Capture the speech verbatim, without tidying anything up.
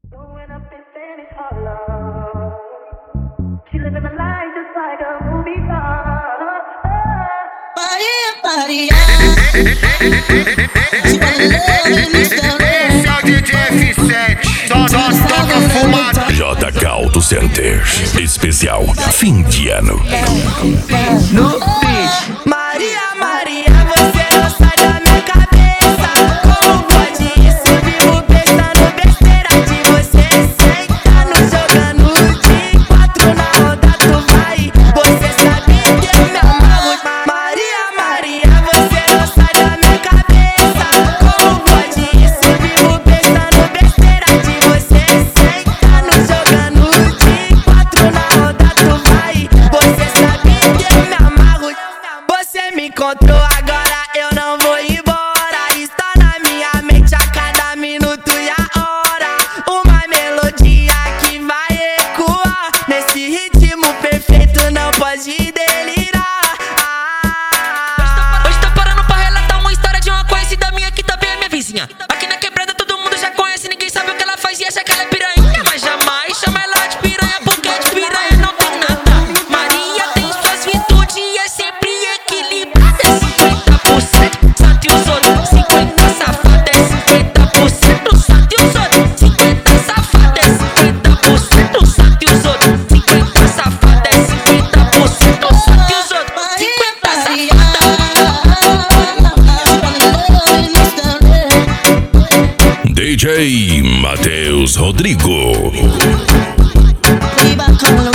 Growing up in Spanish Harlem, she living a life just like a movie star. Maria, Maria, she wanna love me, mister. Esse é o D J F sete, só só toca fumada. J K Auto Center, especial fim de ano. No beat. Maria, Maria, você não sai da minha cabeça. Como pode isso? Vivo pensando besteira de você. Sentando, jogando de quatro na roda, tu vai. Você sabe que eu me amarro. Maria, Maria, você não sai da minha cabeça. Como pode isso? Vivo pensando besteira de você. Sentando, jogando de quatro na roda, tu vai. Você sabe que eu me amarro. Você me encontrou agora, eu não vou embora. Está na minha mente a cada minuto e a hora. Uma melodia que vai ecoar. Nesse ritmo perfeito não pode delirar. Ah. Hoje tô parando pra relatar uma história de uma conhecida minha que também é minha vizinha. Aqui na quebrada todo mundo já conhece, ninguém sabe o que ela faz e acha que ela é piranha. Mas jamais chama ela de piranha, porque de piranha não tem nada. Maria tem suas virtudes e é sempre equilibrada. cinquenta por cento só tem os outros, cinquenta safada é cinquenta por cento só tem os outros, cinquenta safada é cinquenta por cento só tem os outros, cinquenta safada é cinquenta por cento só tem os outros, cinquenta safada. D J Matheus Rodrigo. Viva con